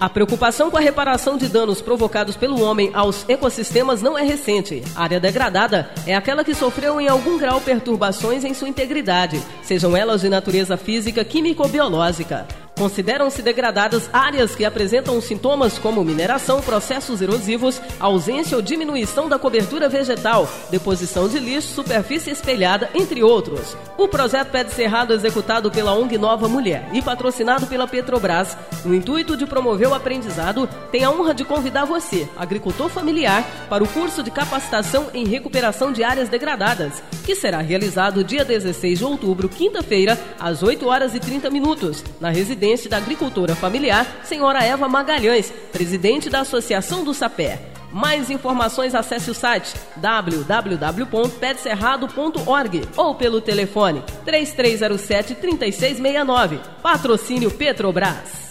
A preocupação com a reparação de danos provocados pelo homem aos ecossistemas não é recente. A área degradada é aquela que sofreu em algum grau perturbações em sua integridade, sejam elas de natureza física, química ou biológica. Consideram-se degradadas áreas que apresentam sintomas como mineração, processos erosivos, ausência ou diminuição da cobertura vegetal, deposição de lixo, superfície espelhada, entre outros. O projeto Pé de Cerrado, executado pela ONG Nova Mulher e patrocinado pela Petrobras, no intuito de promover o aprendizado, tem a honra de convidar você, agricultor familiar, para o curso de capacitação em recuperação de áreas degradadas, que será realizado dia 16 de outubro, quinta-feira, às 8h30, na residência da agricultora familiar, senhora Eva Magalhães, presidente da Associação do Sapé. Mais informações, acesse o site www.pedcerrado.org ou pelo telefone 3307-3669. Patrocínio Petrobras.